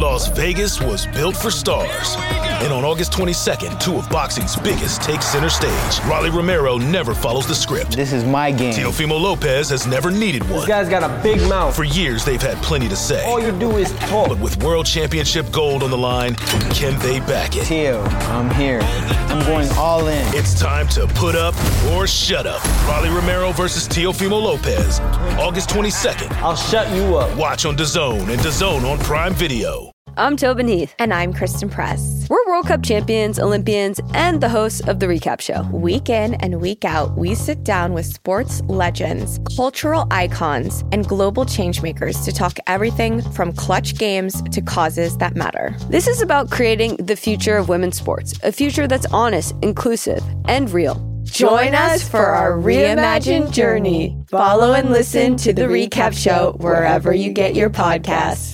Las Vegas was built for stars. And on August 22nd, two of boxing's biggest take center stage. Rolly Romero never follows the script. This is my game. Teofimo Lopez has never needed one. This guy's got a big mouth. For years, they've had plenty to say. All you do is talk. But with World Championship gold on the line, can they back it? Teo, I'm here. I'm going all in. It's time to put up or shut up. Rolly Romero versus Teofimo Lopez, August 22nd. I'll shut you up. Watch on DAZN and DAZN on Prime Video. I'm Tobin Heath. And I'm Kristen Press. We're World Cup champions, Olympians, and the hosts of The Recap Show. Week in and week out, we sit down with sports legends, cultural icons, and global changemakers to talk everything from clutch games to causes that matter. This is about creating the future of women's sports, a future that's honest, inclusive, and real. Join us for our reimagined journey. Follow and listen to The Recap Show wherever you get your podcasts.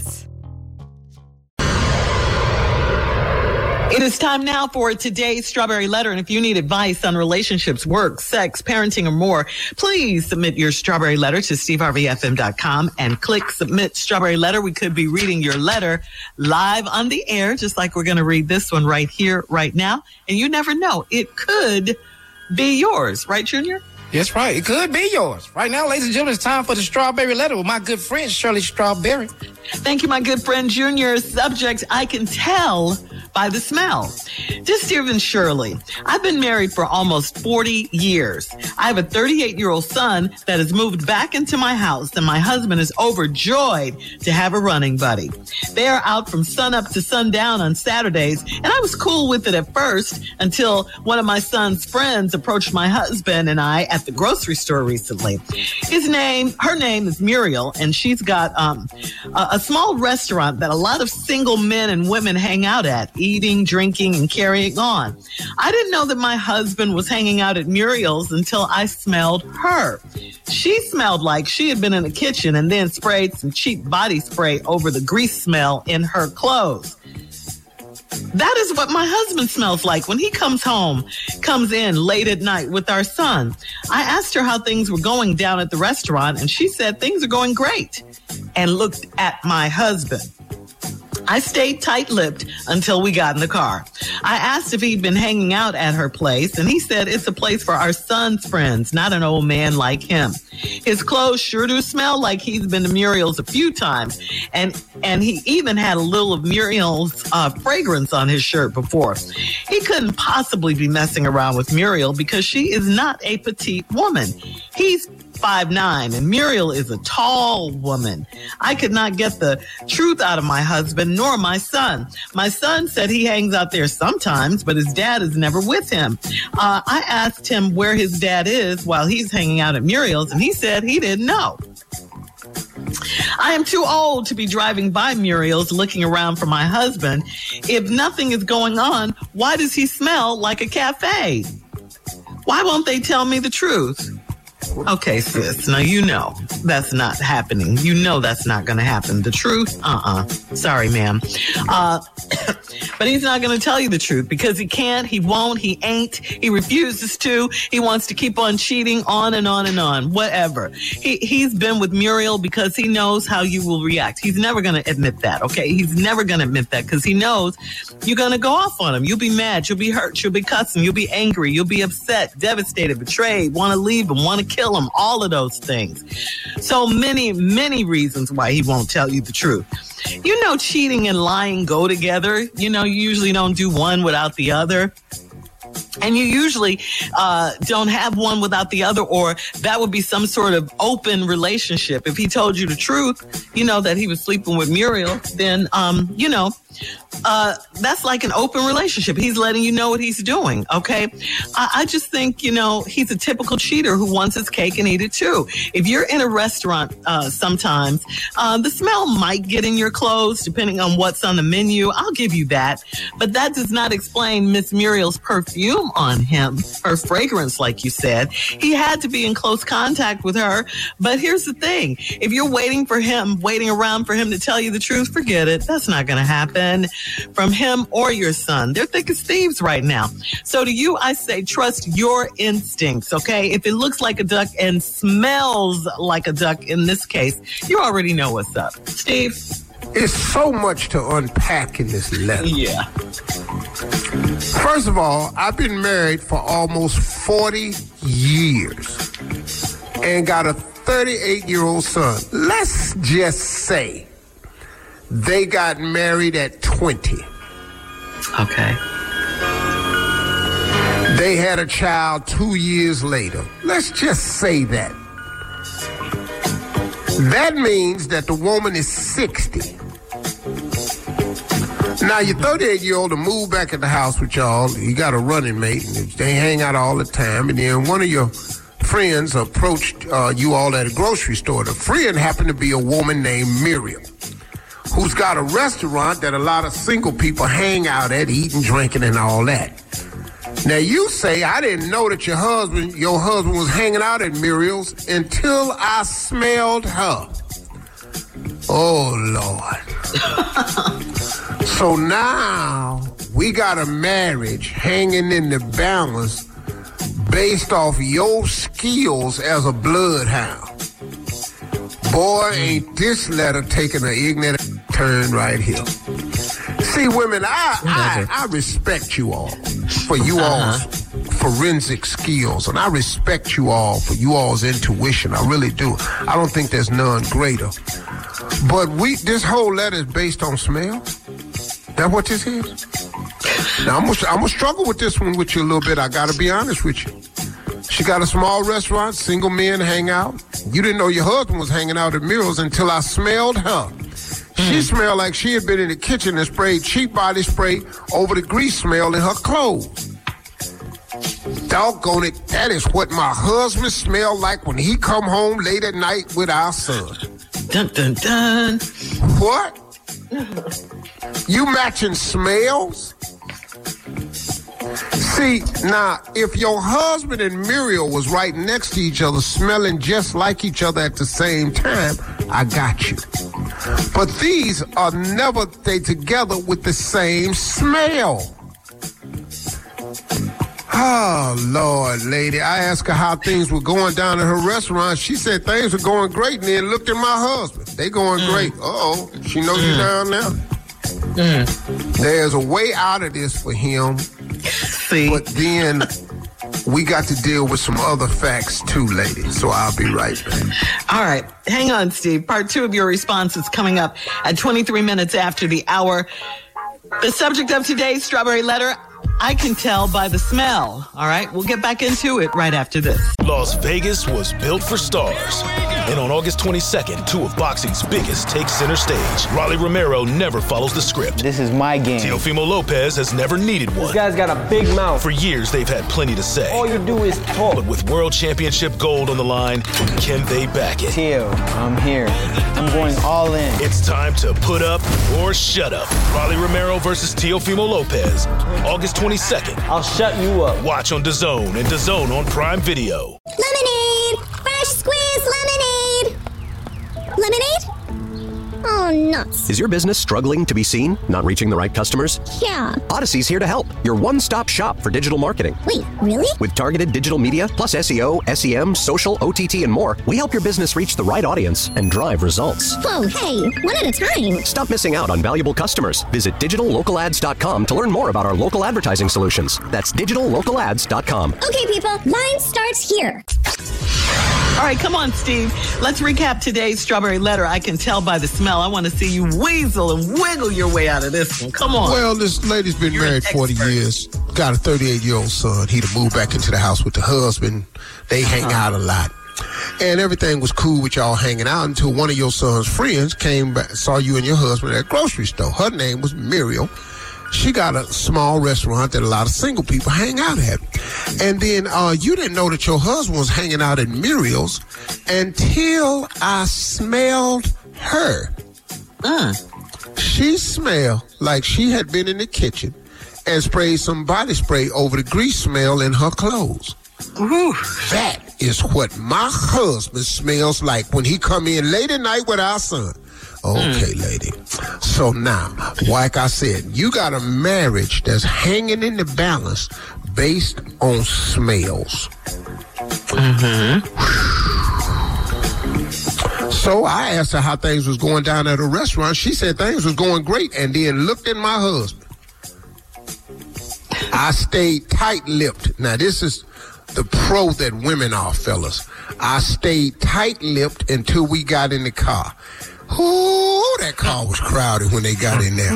It is time now for today's Strawberry Letter. And if you need advice on relationships, work, sex, parenting, or more, please submit your Strawberry Letter to steveharveyfm.com and click Submit Strawberry Letter. We could be reading your letter live on the air, just like we're going to read this one right here, right now. And you never know. It could be yours. Right, Junior? That's right. It could be yours. Right now, ladies and gentlemen, it's time for the Strawberry Letter with my good friend, Shirley Strawberry. Thank you, my good friend, Junior. Subject, I can tell by the smell. Dear Steve Shirley, I've been married for almost 40 years. I have a 38-year-old son that has moved back into my house, and my husband is overjoyed to have a running buddy. They are out from sunup to sundown on Saturdays, and I was cool with it at first until one of my son's friends approached my husband and I at the grocery store recently. Her name is Muriel, and she's got a small restaurant that a lot of single men and women hang out at, eating, drinking, and carrying on. I didn't know that my husband was hanging out at Muriel's until I smelled her. She smelled like she had been in the kitchen and then sprayed some cheap body spray over the grease smell in her clothes. That is what my husband smells like when he comes in late at night with our son. I asked her how things were going down at the restaurant, and she said things are going great, and looked at my husband. I stayed tight-lipped until we got in the car. I asked if he'd been hanging out at her place, and he said it's a place for our son's friends, not an old man like him. His clothes sure do smell like he's been to Muriel's a few times, and he even had a little of Muriel's fragrance on his shirt before. He couldn't possibly be messing around with Muriel because she is not a petite woman. He's 5'9", and Muriel is a tall woman. I could not get the truth out of my husband nor my son. My son said he hangs out there sometimes, but his dad is never with him. I asked him where his dad is while he's hanging out at Muriel's, and he said he didn't know. I am too old to be driving by Muriel's looking around for my husband. If nothing is going on, why does he smell like a cafe? Why won't they tell me the truth? Okay, sis. Now, you know that's not happening. You know that's not going to happen. The truth? Sorry, ma'am. But he's not going to tell you the truth because he can't, he won't, he ain't, he refuses to. He wants to keep on cheating on and on and on, whatever. He's been with Muriel because he knows how you will react. He's never going to admit that, okay? He's never going to admit that because he knows you're going to go off on him. You'll be mad. You'll be hurt. You'll be cussing. You'll be angry. You'll be upset, devastated, betrayed, want to leave him, want to kill him, all of those things. So many, many reasons why he won't tell you the truth. You know, cheating and lying go together. You know, you usually don't do one without the other. And you usually don't have one without the other, or that would be some sort of open relationship. If he told you the truth, you know, that he was sleeping with Muriel, then, that's like an open relationship. He's letting you know what he's doing, okay? I just think, you know, he's a typical cheater who wants his cake and eat it too. If you're in a restaurant sometimes, the smell might get in your clothes depending on what's on the menu. I'll give you that. But that does not explain Miss Muriel's perfume on him, her fragrance, like you said. He had to be in close contact with her. But here's the thing. If you're waiting around for him to tell you the truth, forget it. That's not going to happen from him or your son. They're thick as thieves right now. So to you, I say, trust your instincts, okay? If it looks like a duck and smells like a duck in this case, you already know what's up. Steve? It's so much to unpack in this letter. Yeah. First of all, I've been married for almost 40 years and got a 38-year-old son. Let's just say they got married at 20. Okay. They had a child 2 years later. Let's just say that. That means that the woman is 60. Now, your 38-year-old to move back in the house with y'all. You got a running mate, and they hang out all the time. And then one of your friends approached you all at a grocery store. The friend happened to be a woman named Miriam, who's got a restaurant that a lot of single people hang out at, eating, drinking, and all that. Now, you say, I didn't know that your husband was hanging out at Muriel's until I smelled her. Oh, Lord. So now we got a marriage hanging in the balance based off your skills as a bloodhound. Boy, ain't this letter taking an ignorant turn right here. See, women, I respect you all for you all's forensic skills, and I respect you all for you all's intuition. I really do. I don't think there's none greater. But this whole letter is based on smell. That what this is? Now, I'm gonna struggle with this one with you a little bit. I gotta be honest with you. She got a small restaurant, single men hang out. You didn't know your husband was hanging out at Muriel's until I smelled her. She smelled like she had been in the kitchen and sprayed cheap body spray over the grease smell in her clothes. Doggone it, that is what my husband smelled like when he come home late at night with our son. Dun, dun, dun. What? You matching smells? See, now, if your husband and Muriel was right next to each other, smelling just like each other at the same time, I got you. But these are never together with the same smell. Oh, Lord, lady. I asked her how things were going down at her restaurant. She said things were going great, and then looked at my husband. They going great. Uh-oh. She knows you down now. There's a way out of this for him. See? But then we got to deal with some other facts too, lady. So I'll be right back. All right. Hang on, Steve. Part 2 of your response is coming up at 23 minutes after the hour. The subject of today's Strawberry Letter, I can tell by the smell. All right, we'll get back into it right after this. Las Vegas was built for stars. And on August 22nd, 2 of boxing's biggest take center stage. Rolly Romero never follows the script. This is my game. Teofimo Lopez has never needed one. This guy's got a big mouth. For years, they've had plenty to say. All you do is talk. But with World Championship gold on the line, can they back it? Teo, I'm here. I'm going all in. It's time to put up or shut up. Rolly Romero versus Teofimo Lopez. August 22nd. I'll shut you up. Watch on DAZN and DAZN on Prime Video. Lemonade! Fresh squeezed lemonade! Lemonade? Oh, nuts. Is your business struggling to be seen? Not reaching the right customers? Yeah. Odyssey's here to help. Your one-stop shop for digital marketing. Wait, really? With targeted digital media, plus SEO, SEM, social, OTT, and more, we help your business reach the right audience and drive results. Whoa, hey, one at a time. Stop missing out on valuable customers. Visit digitallocalads.com to learn more about our local advertising solutions. That's digitallocalads.com. Okay, people, line starts here. All right, come on, Steve. Let's recap today's Strawberry Letter. I can tell by the smell. I want to see you weasel and wiggle your way out of this one. Come on. Well, this lady's been married 40 years, got a 38-year-old son. He'd moved back into the house with the husband. They hang out a lot. And everything was cool with y'all hanging out until one of your son's friends came back, saw you and your husband at a grocery store. Her name was Muriel. She got a small restaurant that a lot of single people hang out at. And then you didn't know that your husband was hanging out at Muriel's until I smelled her. She smelled like she had been in the kitchen and sprayed some body spray over the grease smell in her clothes. That is what my husband smells like when he come in late at night with our son. Okay, lady. So now, like I said, you got a marriage that's hanging in the balance based on smells. So I asked her how things was going down at a restaurant. She said things was going great, and then looked at my husband. I stayed tight-lipped. Now, this is the pro that women are, fellas. I stayed tight-lipped until we got in the car. Oh, that car was crowded when they got in there.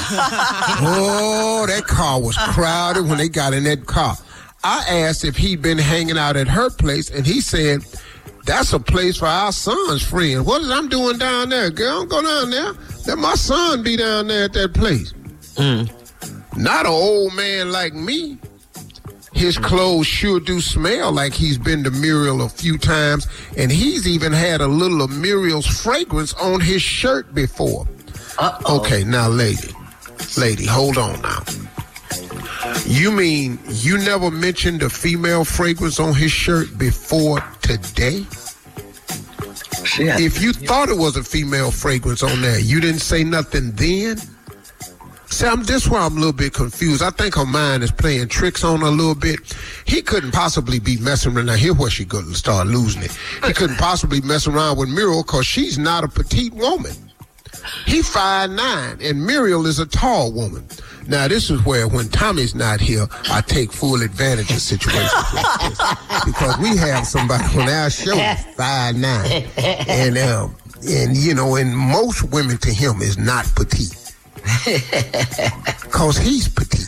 Oh, that car was crowded when they got in that car. I asked if he'd been hanging out at her place, and he said, that's a place for our son's friend. What is I'm doing down there, girl? Don't go down there. Let my son be down there at that place. Not an old man like me. His clothes sure do smell like he's been to Muriel a few times, and he's even had a little of Muriel's fragrance on his shirt before. Okay, now, lady, hold on now. You mean you never mentioned a female fragrance on his shirt before today? If you thought it was a female fragrance on there, you didn't say nothing then? See, this where I'm a little bit confused. I think her mind is playing tricks on her a little bit. He couldn't possibly be messing around. Now, here's where she could start losing it. He couldn't possibly mess around with Muriel because she's not a petite woman. He's 5'9", and Muriel is a tall woman. Now, this is where, when Tommy's not here, I take full advantage of situations like this. Because we have somebody on our show 5'9", and you know, and most women to him is not petite. Because he's petite.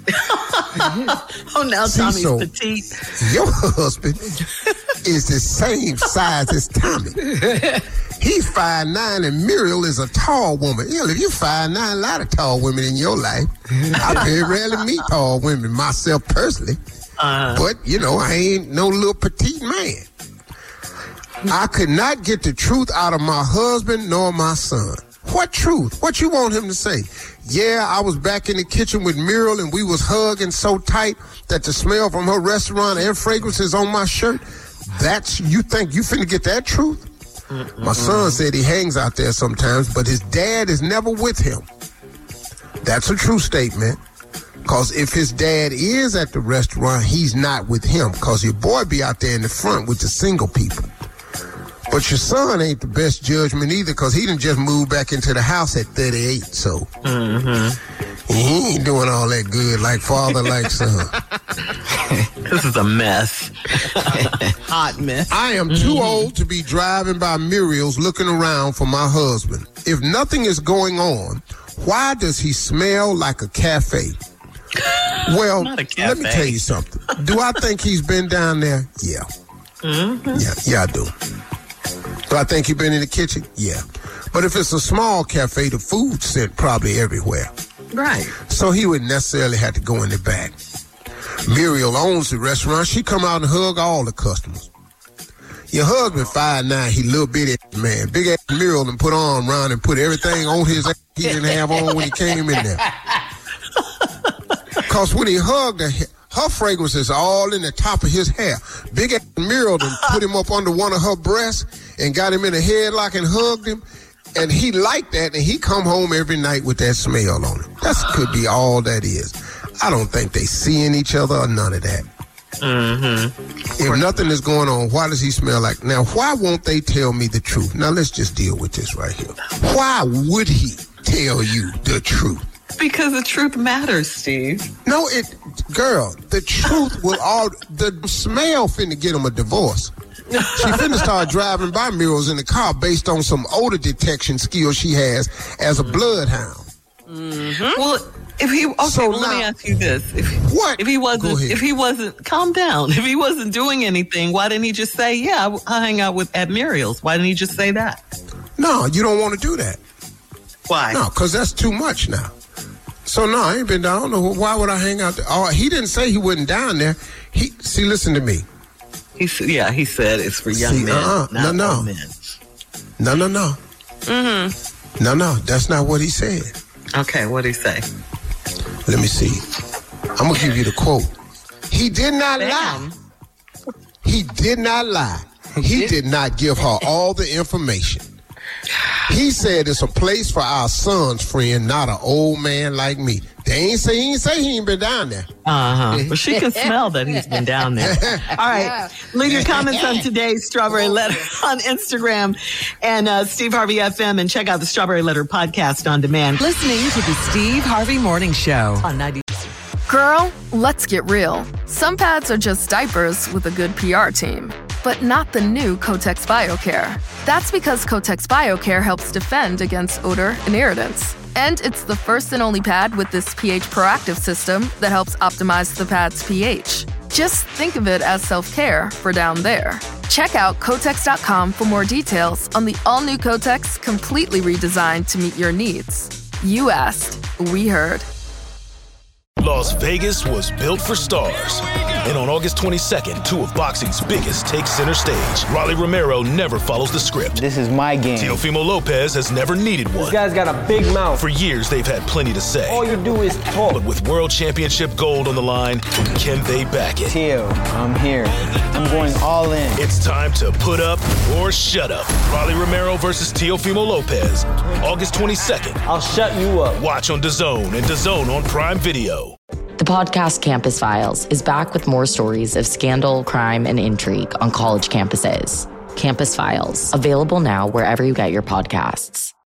Oh, now Tommy's petite. Your husband is the same size as Tommy. He's 5'9", and Muriel is a tall woman. You know, if you're 5'9", a lot of tall women in your life. I very rarely meet tall women myself personally. But, you know, I ain't no little petite man. I could not get the truth out of my husband nor my son. What truth? What you want him to say? Yeah, I was back in the kitchen with Muriel, and we was hugging so tight that the smell from her restaurant and fragrances on my shirt. You think you finna get that truth? My son said he hangs out there sometimes, but his dad is never with him. That's a true statement. Because if his dad is at the restaurant, he's not with him. Because your boy be out there in the front with the single people. But your son ain't the best judgment either, because he done just moved back into the house at 38. So he ain't doing all that good like father, like son. This is a mess. Hot mess. I am too old to be driving by Muriel's looking around for my husband. If nothing is going on, why does he smell like a cafe? Well, let me tell you something. Do I think he's been down there? Yeah. Yeah, I do. Do I think he's been in the kitchen? Yeah. But if it's a small cafe, the food scent probably everywhere. Right. So he wouldn't necessarily have to go in the back. Muriel owns the restaurant. She come out and hug all the customers. Your husband 5'9", he little bitty man. Big ass Muriel and put arm around and put everything on his ass he didn't have on when he came in there. Because when he hugged her fragrance is all in the top of his hair. Big ass Muriel and put him up under one of her breasts and got him in a headlock and hugged him. And he liked that, and he come home every night with that smell on him. That could be all that is. I don't think they seeing each other or none of that. If nothing is going on, why does he smell like? Now, why won't they tell me the truth? Now, let's just deal with this right here. Why would he tell you the truth? Because the truth matters, Steve. No, girl, the truth will the smell finna get him a divorce. She finna start driving by Muriel's in the car based on some odor detection skills she has as a bloodhound. Well, let me ask you this. If he wasn't, calm down. If he wasn't doing anything, why didn't he just say, yeah, I hang out at Muriel's? Why didn't he just say that? No, you don't want to do that. Why? No, because that's too much now. So, no, I ain't been down. I don't know. Why would I hang out there? Oh, he didn't say he wasn't down there. Listen to me. He said it's for young men, not old men. No. No, that's not what he said. Okay, what'd he say? Let me see. I'm going to give you the quote. He did not lie. He did not lie. He did not give her all the information. He said it's a place for our son's friend, not an old man like me. He ain't been down there. Well, she can smell that he's been down there. All right. Leave your comments on today's Strawberry Letter on Instagram and Steve Harvey FM, and check out the Strawberry Letter podcast on demand. Listening to the Steve Harvey Morning Show on 90. Girl, let's get real. Some pads are just diapers with a good PR team, but not the new Kotex BioCare. That's because Kotex BioCare helps defend against odor and irritants. And it's the first and only pad with this pH proactive system that helps optimize the pad's pH. Just think of it as self-care for down there. Check out Kotex.com for more details on the all-new Kotex, completely redesigned to meet your needs. You asked, we heard. Las Vegas was built for stars. And on August 22nd, two of boxing's biggest take center stage. Rolly Romero never follows the script. This is my game. Teofimo Lopez has never needed one. This guy's got a big mouth. For years, they've had plenty to say. All you do is talk. But with World Championship gold on the line, can they back it? Teo, I'm here. I'm going all in. It's time to put up or shut up. Rolly Romero versus Teofimo Lopez. August 22nd. I'll shut you up. Watch on DAZN and DAZN on Prime Video. The podcast Campus Files is back with more stories of scandal, crime, and intrigue on college campuses. Campus Files, available now wherever you get your podcasts.